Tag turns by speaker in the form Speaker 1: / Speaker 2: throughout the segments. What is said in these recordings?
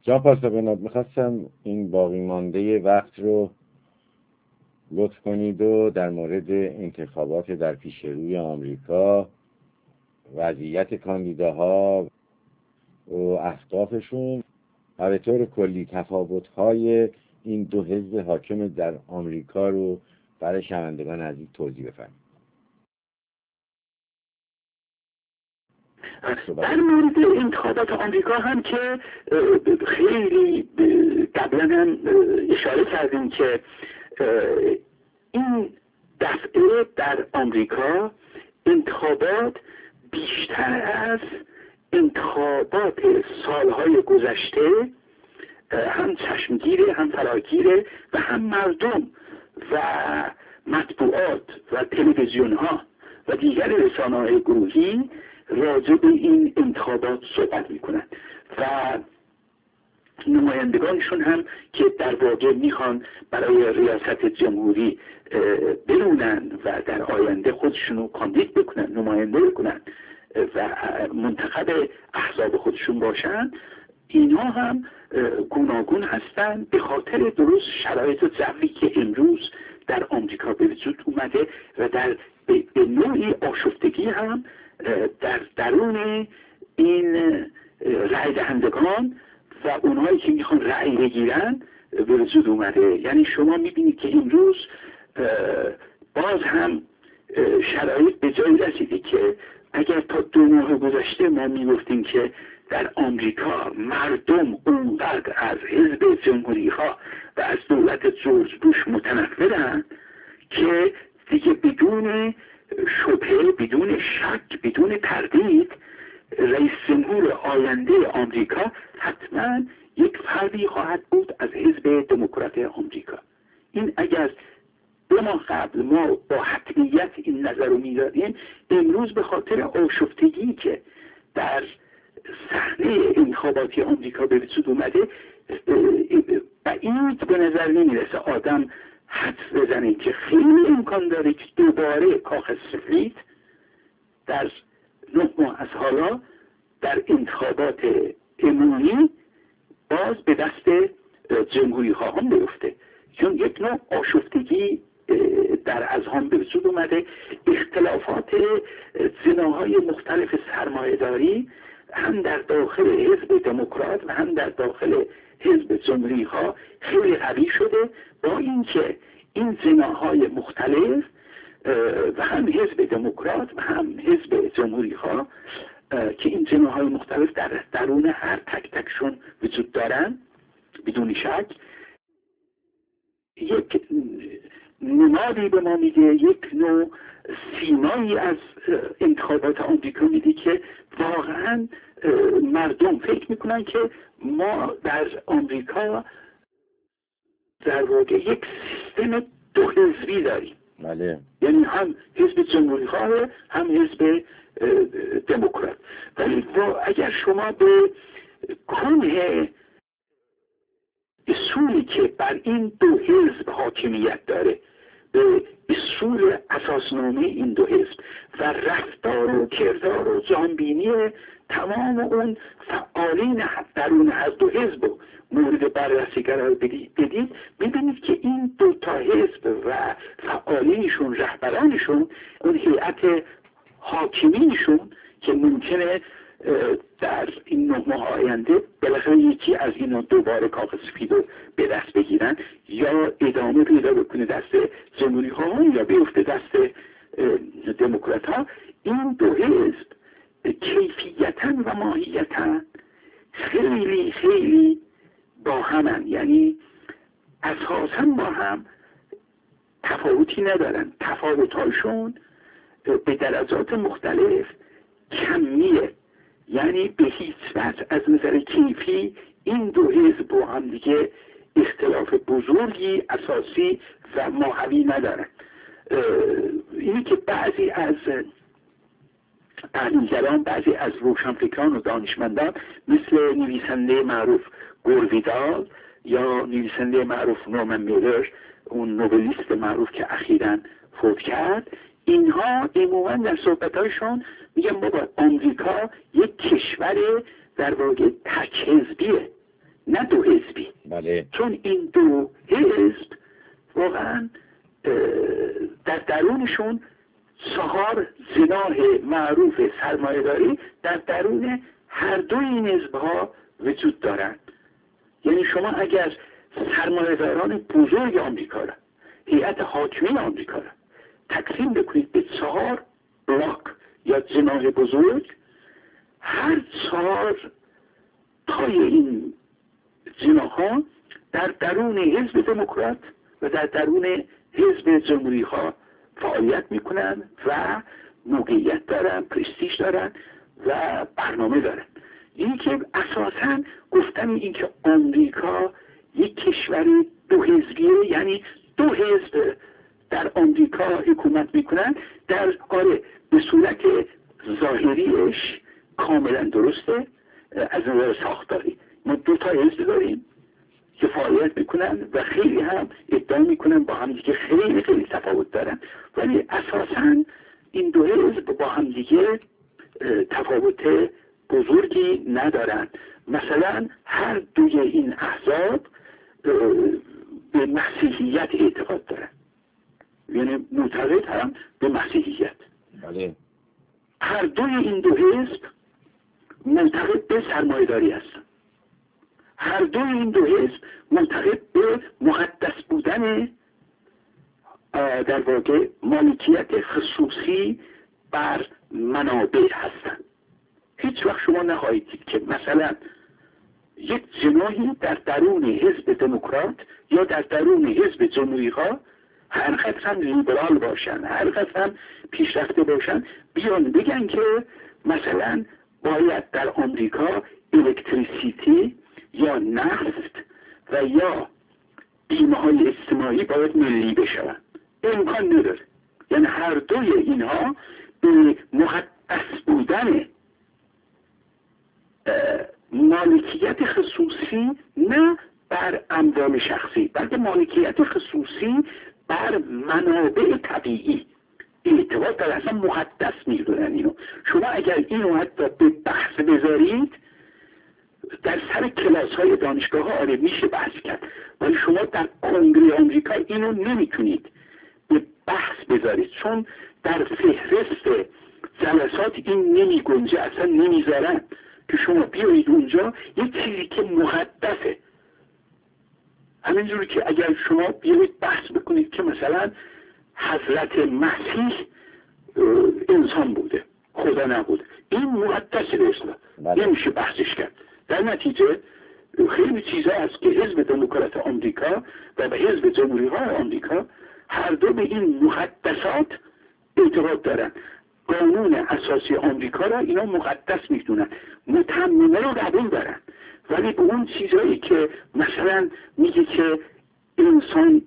Speaker 1: جان پارسا میخواستم این باقی مانده وقت رو لطف کنید و در مورد انتخابات در پیش روی آمریکا، وضعیت کاندیداها و اهدافشون و به طور کلی تفاوت‌های این دو حزب حاکم در آمریکا رو برای شنوندگان عزیز توضیح بفرمایید.
Speaker 2: در مورد انتخابات آمریکا هم که خیلی قبلا هم اشاره کردیم که این دفعه در آمریکا انتخابات بیشتر از انتخابات سالهای گذشته هم چشمگیره، هم فراگیره و هم مردم و مطبوعات و تلویزیون ها و دیگر رسانه‌های گروهی راجع به این انتخابات صحبت میکنن و نمایندگانشون هم که در واقع میخوان برای ریاست جمهوری برونن و در آینده خودشونو کاندید بکنن، نماینده بکنن و منتخب احزاب خودشون باشن، اینا هم گوناگون هستن به خاطر درست شرایط جوی که امروز در آمریکا به وجود اومده و در به نوعی آشفتگی هم در درون این رای دهندگان و اونهایی که میخوان رأی بگیرن به وجود اومده. یعنی شما میبینید که امروز باز هم شرایط به جایی رسیده که اگر تا 2 ماه گذشته ما میگفتیم که در آمریکا مردم اونقدر از حزب جمهوری ها و از دولت جورج بوش متنفرن که دیگه بدون شبهه، بدون شک، بدون تردید رئیس جمهور آینده آمریکا حتما یک فردی خواهد بود از حزب دموکرات آمریکا. این اگر 2 ماه قبل ما با حتمیت این نظر رو میدادیم، امروز به خاطر آشفتگی که در صحنه انتخاباتی آمریکا به وجود اومده بعید به نظر نمیرسه آدم حدس بزنه که خیلی امکان داره که دوباره کاخ سفید در 9 ماه از حالا در انتخابات عمومی باز به دست جمهوری خواهان بیفته، چون یک نوع آشفتگی در اذهان به وجود اومده. اختلافات زناهای مختلف سرمایه‌داری هم در داخل حزب دموکرات و هم در داخل حزب جمهوری ها خیلی قوی شده، با اینکه این زناهای مختلف و هم حزب دموکرات و هم حزب جمهوری ها که این زناهای مختلف در درون هر تک تکشون وجود دارن بدون شک یک نمادی به ما میده، یک نوع سیمایی از انتخابات آمریکا میده که واقعا مردم فکر میکنن که ما در آمریکا در واقع یک سیستم 2 حزبی داریم.
Speaker 1: بله.
Speaker 2: یعنی هم حزب جمهوری خواه هم حزب دموکرات. ولی اگر شما به کنه اصولی که بر این 2 حزب حاکمیت داره، به اصول اساسنامه این 2 حزب و رفتار و کردار و جانبینی تمام اون فعالین درون هر 2 حزب مورد بررسی قرار بدید، میبینید که این 2 تا حزب و فعالینشون، رهبرانشون، اون هیئت حاکمینشون که ممکنه در این 9 ماه آینده بالاخره یکی از اینا دوباره کاخ سفید رو به دست بگیرن یا ادامه پیدا بکنه دست جمهوری ها یا بیفته دست دموکرات ها، این 2 حزب کیفیتا و ماهیتا خیلی خیلی با همن، یعنی اساسا با هم تفاوتی ندارن. تفاوتاشون به درجات مختلف کمیه، یعنی به هیچ وجه از نظر کیفی این 2 حزب با هم دیگه اختلاف بزرگی اساسی و ماهوی ندارن. اینی که بعضی از تحلیلگران، بعضی از روشنفکران و دانشمندان مثل نویسنده معروف گور ویدال یا نویسنده معروف نورمن میلر، اون نوبلیست معروف که اخیراً فوت کرد، اینها عموما در صحبت‌هایشون میگن بابا آمریکا یک کشور در واقع تک حزبیه، نه دو حزبی.
Speaker 1: بله.
Speaker 2: چون این دو حزب واقعا در درونشون 4 جناح معروف سرمایه‌داری در درون هر دو این حزب‌ها وجود دارند. یعنی شما اگر سرمایه‌داران بزرگ آمریکا را، هیئت حاکمه آمریکا را تقسیم بکنید به 4 بلاک یا جناح بزرگ، هر 4 تای این جناح‌ها در درون حزب دموکرات و در درون حزب جمهوری ها فعالیت میکنن و موقعیت دارن، پرستیژ دارن و برنامه دارن. این که اساساً گفتن این که آمریکا یک کشور دو حزبیه، یعنی دو حزب در آمریکا حکومت میکنن، در به صورت ظاهریش کاملا درسته. از نظر ساختاری ما 2 تا حزب داریم که فعالیت میکنن و خیلی هم ادعا میکنن با هم دیگه خیلی خیلی تفاوت دارن، ولی اساساً این 2 حزب با هم دیگه تفاوت بزرگی ندارن. مثلا هر دوی این احزاب به مسیحیت اعتقاد دارن، یعنی معتقد هم به مسیحیت.
Speaker 1: بله.
Speaker 2: هر دوی این 2 حزب معتقد به سرمایه‌داری هستن. هر دوی این 2 حزب معتقد به مقدس بودن در واقع مالکیت خصوصی بر منابع هستند. هیچ وقت شما نخواهید دید که مثلا یک جناحی در درون حزب دموکرات یا در درون حزب جمهوری ها هر قدر هم لیبرال باشن، هر قدر هم پیشرفته باشن، بیان بگن که مثلا باید در آمریکا الکتریسیتی یا نفت و یا بیمه های اجتماعی باید ملی بشون. امکان نداره. یعنی هر دوی اینها به مقدس بودن مالکیت خصوصی نه بر اموال شخصی، بلکه مالکیت خصوصی بر منابع طبیعی اعتقاد داره. اصلا مقدس میدونن اینو. شما اگر اینو حتی به بحث بذارید در سر کلاس های دانشگاه ها میشه بحث کرد، ولی شما در کنگره آمریکا اینو نمیتونید به بحث بذارید، چون در فهرست جلسات این نمیگنجه، اصلا نمیذارن که شما بیایید اونجا یک چیزی که مقدسه. همینجوری که اگر شما بیایید بحث بکنید که مثلا حضرت مسیح انسان بوده، خدا نبوده، این مقدسه به اصلا نمیشه بحثش کرد. در نتیجه خیلی چیزا هست که حزب دموکرات آمریکا و به حزب جمهوری ها آمریکا هر دو به این مقدسات اعتقاد دارن. قانون اساسی آمریکا را اینا مقدس میدونن، متممه رو قبول دارن، ولی به اون چیزایی که مثلا میگه که انسان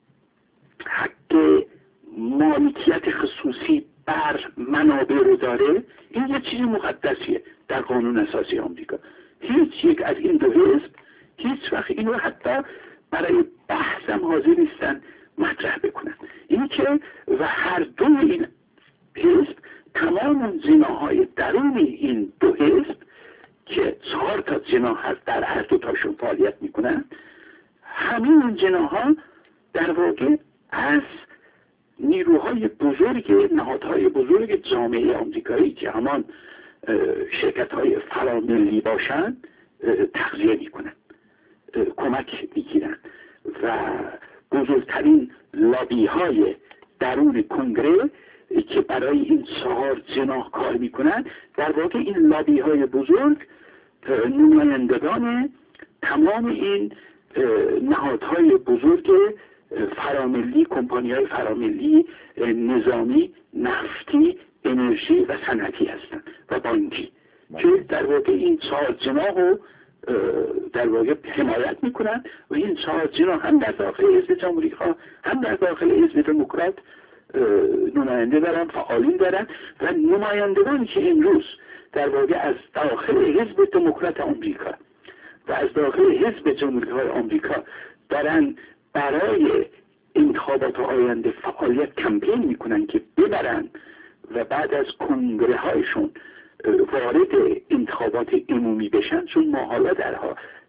Speaker 2: حق مالکیت خصوصی بر منابع رو داره، این یه چیز مقدسیه در قانون اساسی آمریکا. هیچ یک از این 2 حزب هیچ وقت اینو حتی برای بحث هم حاضر نیستن مطرح بکنن. این که و هر دو این حزب تمام اون جناح‌های درون این 2 حزب که 4 تا جناح هست در هر 2 تاشون فعالیت میکنن، همین اون جناح‌ها در واقع از نیروهای بزرگ، نهادهای بزرگ جامعه آمریکایی که همان شرکت‌های فراملی باشن تغذیه میکنن، کمک میگیرن و بزرگترین لابی‌های درون کنگره که برای این 4 جناح کار میکنن، در واقع این لابی‌های بزرگ نمایندگان تمام این نهادهای بزرگ فراملی، کمپانی‌های فراملی، نظامی، نفتی، انرژی و صنعتی هستند و بانکی که در واقع این 4 جناح رو در واقع حمایت میکنن و این 4 جناح هم در داخل حزب جمهوری ها هم در داخل حزب دموکرات نماینده دارن، فعالین دارن و نمایندگانی که امروز در واقع از داخل حزب دموکرات آمریکا و از داخل حزب جمهوری های آمریکا دارن برای انتخابات آینده فعالیت کمپین میکنن که ببرن و بعد از کنگره هایشون وارد انتخابات عمومی بشن، چون ما حالا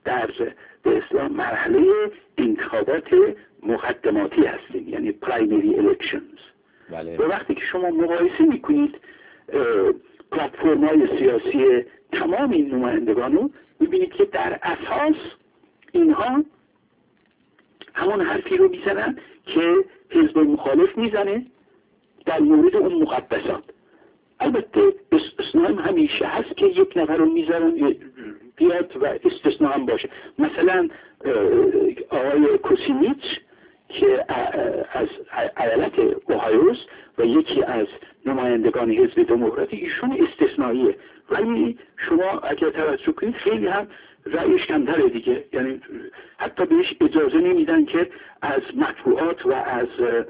Speaker 2: در به اصطلاح مرحله انتخابات مقدماتی هستیم، یعنی پرایمری الکشنز.
Speaker 1: بله.
Speaker 2: و وقتی که شما مقایسه میکنید پلتفرم‌های سیاسی تمام این نمایندگان رو، میبینید که در اساس اینها همون حرفی رو میزنن که حزب مخالف میزنه در مورد اون مقدسات. البته استثناء هم همیشه هست که یک نفر رو میذارن بیاد و استثناء هم باشه. مثلا آقای کوسینیچ که از ایالت اوهایوست و یکی از نمایندگان حزب دموکراتی، ایشون استثنائیه، ولی شما اگر توجه کنید خیلی هم رأیش کمتره دیگه، یعنی حتی بهش اجازه نمیدن که از مطبوعات و از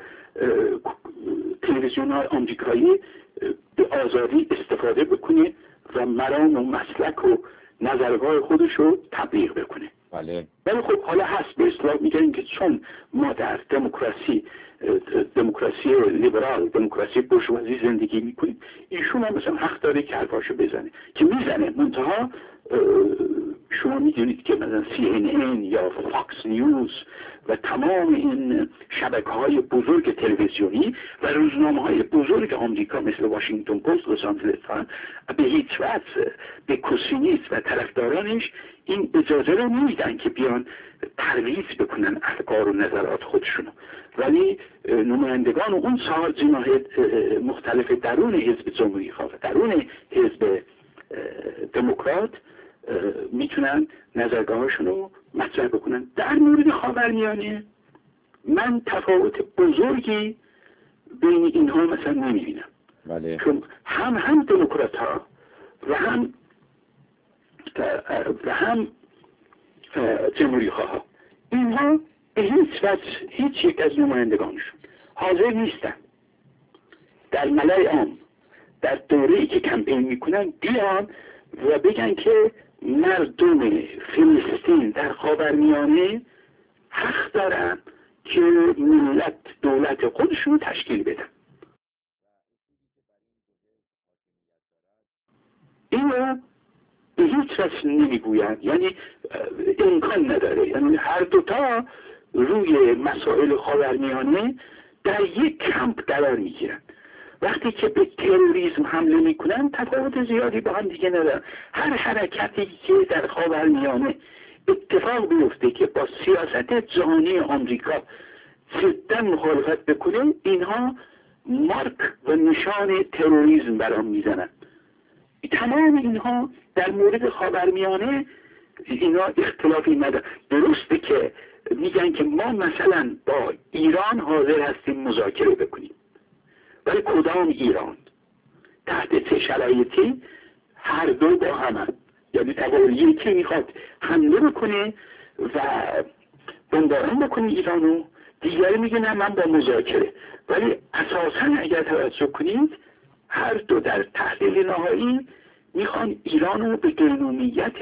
Speaker 2: تلویزیون های آمریکایی به آزادی استفاده بکنه و مرام و مسلک و نظرگاه خودش رو تبلیغ بکنه.
Speaker 1: بله.
Speaker 2: ولی خب حالا هست به اصطلاح میگن که چون ما در دموکراسی لیبرال، دموکراسی بورژوازی زندگی میکنیم، ایشون هم مثلا حق داره که حرفاشو بزنه، که میزنه. منتها شما میدونید که مثلا CNN یا فاکس نیوز و تمام این شبکه‌های بزرگ تلویزیونی و روزنامه‌های بزرگ آمریکا مثل واشنگتن پست، لس آنجلس تایمز به هیچ وجه به کوسینیچ و طرفدارانش این اجازه رو نمیدن که بیان ترویج بکنن افکار و نظرات خودشونو. ولی نمایندگان اون 4 جناح مختلف درون حزب جمهوری خواه، درون حزب دموکرات میتونن نظرگاهشون رو مطرح بکنن. در مورد خاورمیانه من تفاوت بزرگی بین اینها مثلا نمیبینم.
Speaker 1: بله.
Speaker 2: چون هم دموکرات ها و هم جمهوری خواه اینها به هیچ وجه هیچ یک از نمایندگانشون حاضر نیستن در ملای عام در دوره‌ای که کمپین میکنن بیان و بگن که مردم فلسطین در خاورمیانه حق دارن که ملت دولت خودشون تشکیل بدن. اینو به هیچ وجه نمیگوین، یعنی امکان نداره. یعنی هر دوتا روی مسائل خاورمیانه در یک کمپ قرار میگیرن. وقتی که به تروریسم حمله میکنن تفاوت زیادی با هم دیگه ندارن. هر حرکتی که در خاورمیانه اتفاق بیفته که با سیاست جهانی آمریکا ضداً مخالفت بکنه، اینها مارک و نشان تروریسم برام میزنن. تمام اینها در مورد خاورمیانه اینا اختلافی نداره. درسته که میگن که ما مثلا با ایران حاضر هستیم مذاکره بکنیم، ولی کدام ایران؟ تحت چه شرایطی؟ هر دو با هم، یعنی اگر یکی میخواد حمله بکنه و بمباران بکنه ایرانو، دیگری میگه نه من با مذاکره. ولی اساسا اگر توجه کنید هر دو در تحلیل نهایی میخوان ایرانو به قیمومیت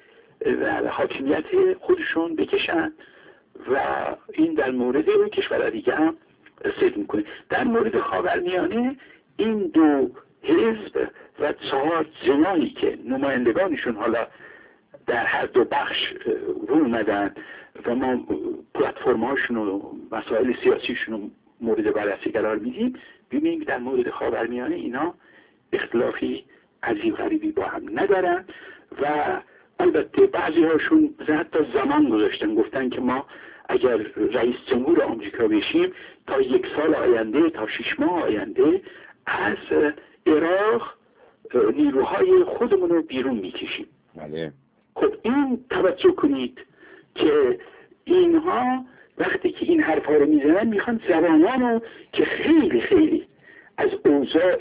Speaker 2: و حاکمیت خودشون بکشن و این در مورد کشور دیگه هم رسید میکنه. در مورد خاورمیانه این دو حزب و 4 جناحی که نمایندگانشون حالا در هر دو بخش رو اومدن و ما پلتفرم‌هاشون و مسائل سیاسیشون رو مورد بررسی قرار میدیم، ببینیم در مورد خاورمیانه اینا اختلافی عجیب غریبی با هم ندارن و البته بعضی هاشون حتی زمان گذاشتن، گفتن که ما اگر رئیس جمهور آمریکا بشیم تا 1 سال آینده، تا 6 ماه آینده از عراق نیروهای خودمون رو بیرون میکشیم.
Speaker 1: بله.
Speaker 2: خب این توجه کنید که اینها وقتی که این حرفا رو میزنن میخوان جوانانو که خیلی خیلی از اوضاع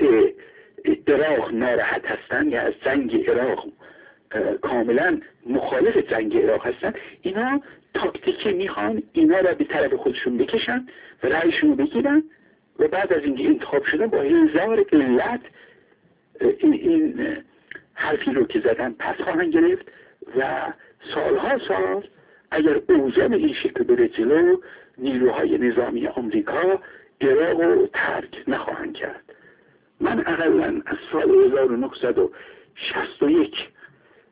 Speaker 2: عراق ناراحت هستن یا از جنگ عراق کاملا مخالف جنگ عراق هستن، اینا تاکتیکی میخوان اینا را به طرف خودشون بکشن و رأیشون رو بگیرن و بعد از اینکه انتخاب شدن با هزار علت این حرفی رو که زدن پس خواهند گرفت و سالها سال اگر اوضاع به این شکل بره جلو نیروهای نظامی آمریکا عراق رو ترک نخواهند کرد. من اقلا از سال 1961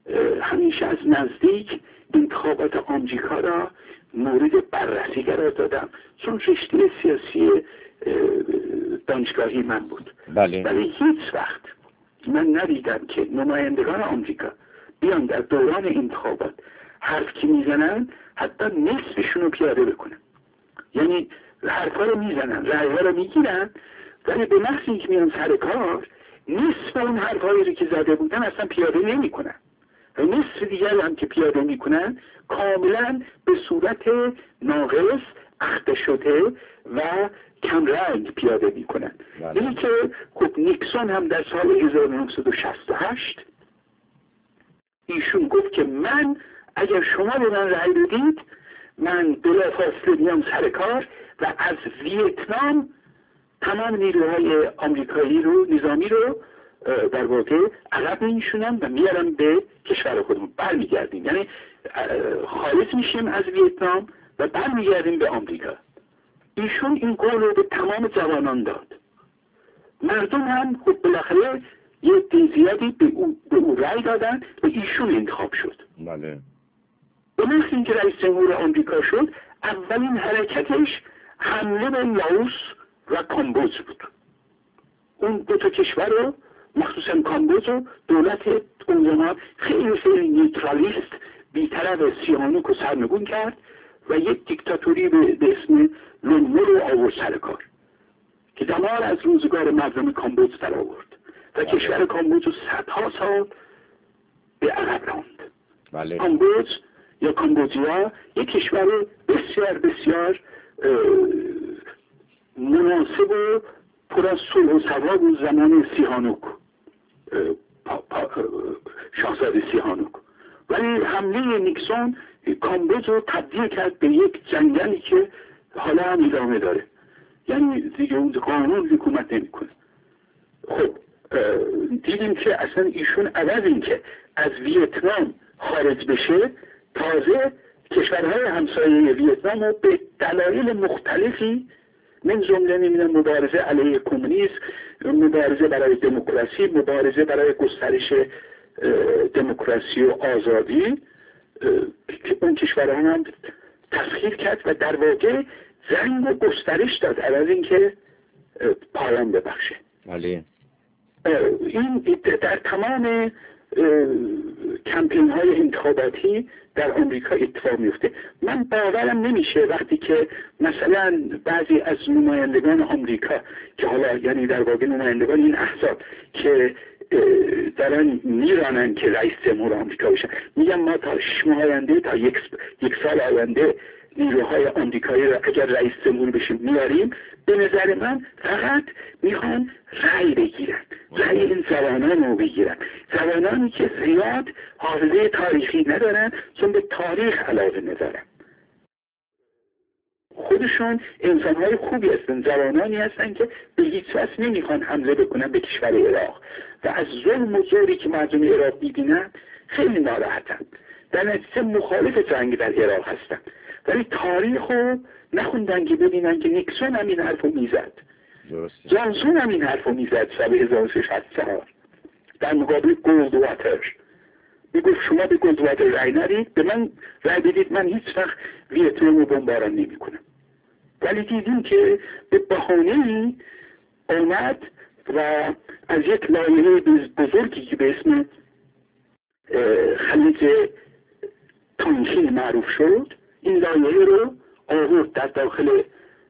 Speaker 2: همیشه از نزدیک انتخابات آمریکا را مورد بررسی قرار دادم، چون رشته سیاسی دانشگاهی من بود.
Speaker 1: بله.
Speaker 2: ولی هیچ وقت من ندیدم که نمایندگان آمریکا بیان در دوران انتخابات حرف که میزنن حتی نصفشون رو پیاده بکنن. یعنی حرفا رو میزنن، رأی‌ها رو میگیرن، ولی به محض اینکه میان سر کار نصف اون حرفایی رو که زده بودن اصلا پیاده نمیکنن و نصف دیگر هم که پیاده میکنن کاملا به صورت ناقص، اخته شده و کم رنگ پیاده میکنن. اینی که خب نیکسون هم در سال 1968 ایشون گفت که من اگر شما به من رأی بدید من بلافاصله میام سر کار و از ویتنام تمام نیروهای آمریکایی رو، نظامی رو در واقع عقب میشونم و میارم به کشور خودمون، برمیگردیم. یعنی خارج میشیم از ویتنام و برمیگردیم به آمریکا. ایشون این قول رو به تمام جوانان داد. مردم هم خب بالاخره یه زیادی به او رأی دادن و ایشون انتخاب شد.
Speaker 1: بله.
Speaker 2: به محض اینکه رئیس جمهور آمریکا شد، اولین حرکتش حمله به لاوس و کامبوج بود. اون دو تا کشور رو، مخصوصا کامبوج رو، دولت اون زمان خیلی نیوترالیست بی‌طرف سیاهانوک رو سرنگون کرد و یک دیکتاتوری به اسم لونمو رو آورد سر کار که دمار از روزگار مردم کامبوج در آورد و کشور کامبوج رو صدها سال به عقب راند.
Speaker 1: بله.
Speaker 2: کامبوج یا کامبوجیا یک کشور بسیار بسیار مناسب و پر از صلح و ثبات بود زمان سیاهانوک، شاهزاده سیاهانوک. ولی حمله نیکسون کامبوج رو تبدیل کرد به یک جنگلی که حالا هم ادامه داره. یعنی دیگه اون قانون حکومت نمیکنه. خب دیدیم که اصلا ایشون عوض این که از ویتنام خارج بشه، تازه کشورهای همسایه ویتنام رو به دلایل مختلفی، من جمله نمیدونم مبارزه علیه کمونیسم، مبارزه برای دموکراسی، مبارزه برای گسترش دموکراسی و آزادی، که اون کشورها هم تسخیر کرد و در واقع جنگ و گسترش داد عوض اینکه پایان ببخشه.
Speaker 1: بله.
Speaker 2: این در تمام کمپین های انتخاباتی در آمریکا اتفاق میفته. من باورم نمیشه وقتی که مثلا بعضی از نمایندگان آمریکا که حالا یعنی در واقع نمایندگان این احزاب که دارن میرانن که رئیس جمهور آمریکا بشن، میگن ما تا 6 ماه آینده، تا یک سال آینده نیروهای آمریکایی را اگر رئیس جمهور بشیم میاریم. به نظر من فقط میخوان رأی بگیرن، رأی این جوانان رو بگیرن، جوانانی که زیاد حافظه تاریخی ندارن، چون به تاریخ علاقه ندارن. خودشون انسانهای خوبی هستن، جوانانی هستن که به هیچ وجه نمیخوان حمله بکنن به کشور عراق و از ظلم و زوری که مردم عراق میبینن خیلی ناراحتن، در نتیجه مخالف جنگ در عراق هستن. ولی تاریخ رو نخوندن که ببینن که نیکسون هم این حرف رو میزد، جانسون هم این حرف رو میزد سال 1364 در مقابل گولدواتر. میگفت شما به گولدواتر رأی ندید، به من رأی بدید، من هیچ وقت ویتنام رو بمباران نمی کنم. ولی دیدیم که به بهانه‌ای آمد و از یک لایحه بزرگی که به اسم خلیج تانکین معروف شد، این لایحه رو آورد در داخل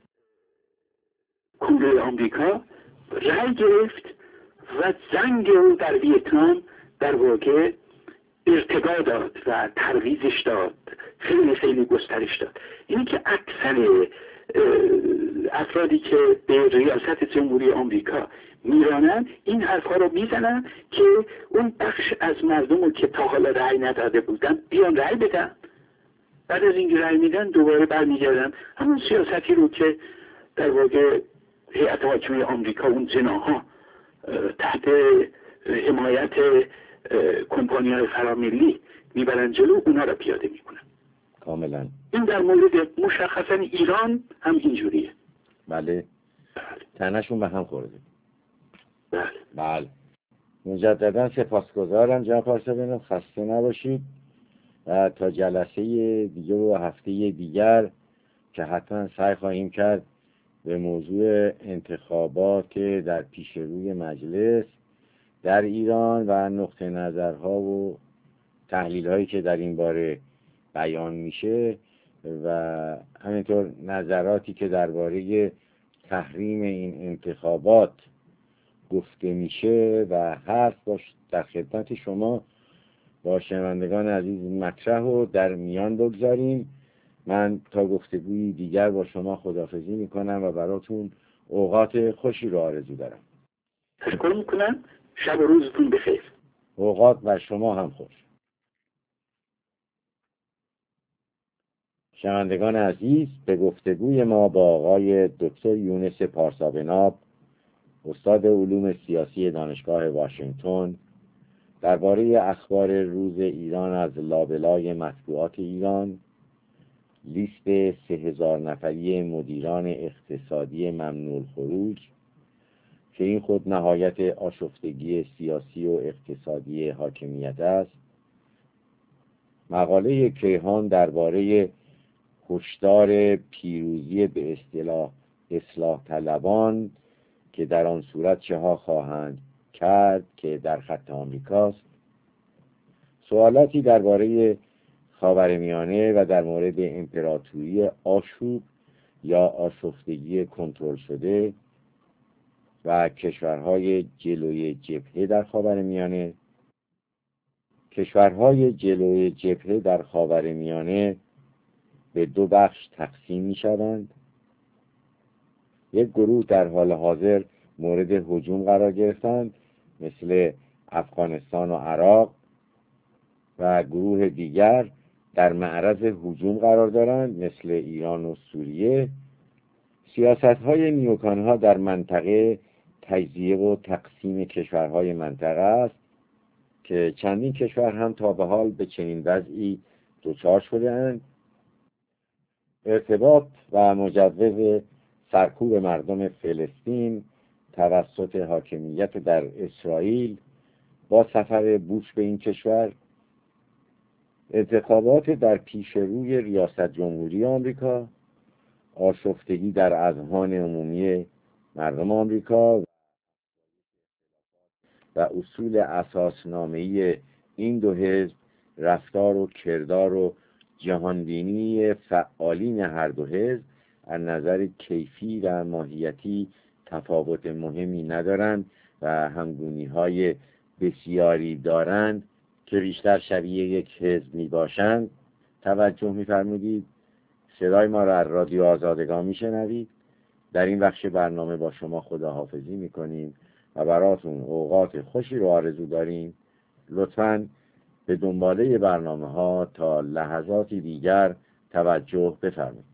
Speaker 2: کنگره آمریکا، رأی گرفت و جنگ رو در ویتنام در واقع ارتقا داد و ترویجش داد، خیلی گسترش داد. اینی که اکثر افرادی که به ریاست جمهوری آمریکا میرانن این حرفا رو میزنن که اون بخش از مردم رو که تا حالا رأی نداده بودن بیان رأی بدن، بعد از اینکه رأی میدن دوباره برمیگردن همون سیاستی رو که در واقع هیئت حاکمه آمریکا، اون جناح‌ها تحت حمایت کمپانی‌های فراملی میبرن جلو، اونا رو پیاده میکنن.
Speaker 1: کاملا.
Speaker 2: این در مورد مشخصا ایران هم اینجوریه.
Speaker 1: بله. تنشون به هم خورده.
Speaker 2: بله.
Speaker 1: بله. مجددا سپاسگزارم جناب پارسا. خسته نباشید و تا جلسه دیگه و هفته دیگر که حتما سعی خواهیم کرد به موضوع انتخابات در پیش روی مجلس در ایران و نقطه نظرها و تحلیل هایی که در این باره بیان میشه و همینطور نظراتی که درباره تحریم این انتخابات گفته میشه و حرف باش در خدمت شما با شنوندگان عزیز مطرح و در میان بگذاریم. من تا گفتگویی دیگر با شما خداحافظی میکنم و براتون اوقات خوشی رو آرزو دارم.
Speaker 2: تشکر میکنم. شب و روزتون بخیر.
Speaker 1: اوقات بر شما هم خوش. شنوندگان عزیز، به گفتگوی ما با آقای دکتر یونس پارسابناب، استاد علوم سیاسی دانشگاه واشنگتن، درباره اخبار روز ایران از لابلای مطبوعات ایران، لیست 3000 نفری مدیران اقتصادی ممنوع الخروج که این خود نهایت آشفتگی سیاسی و اقتصادی حاکمیت است، مقاله کیهان درباره هشدار پیروزی به اصطلاح اصلاح طلبان که در آن صورت چه ها خواهند کرد که در خط آمریکاست، سوالاتی درباره خاورمیانه و در مورد امپراتوری آشوب یا آشفتگی کنترل شده و کشورهای جلوی جبهه در خاورمیانه. کشورهای جلوی جبهه در خاورمیانه به دو بخش تقسیم می شوند. یک گروه در حال حاضر مورد هجوم قرار گرفتند مثل افغانستان و عراق و گروه دیگر در معرض هجوم قرار دارند مثل ایران و سوریه. سیاست‌های نیوکان‌ها در منطقه تجزیه و تقسیم کشورهای منطقه است که چندین کشور هم تا به حال به چنین وضعی دچار شده‌اند. ارتباط و مجوز سرکوب مردم فلسطین توسط حاکمیت در اسرائیل با سفر بوش به این کشور، انتخابات در پیش روی ریاست جمهوری آمریکا، آشفتگی در اذهان عمومی مردم آمریکا و اصول اساسنامه‌ای این دو حزب، رفتار و کردار و جهانبینی فعالین هر دو حزب از نظر کیفی و ماهیتی تفاوت مهمی ندارند و همگونی‌های بسیاری دارند که بیشتر شبیه یک حزب می باشند. توجه می فرمودید. صدای ما را از رادیو آزادگان می شنوید. در این بخش برنامه با شما خداحافظی می کنیم و براتون اوقات خوشی رو آرزو داریم. لطفاً به دنباله برنامه ها تا لحظاتی دیگر توجه بفرمایید.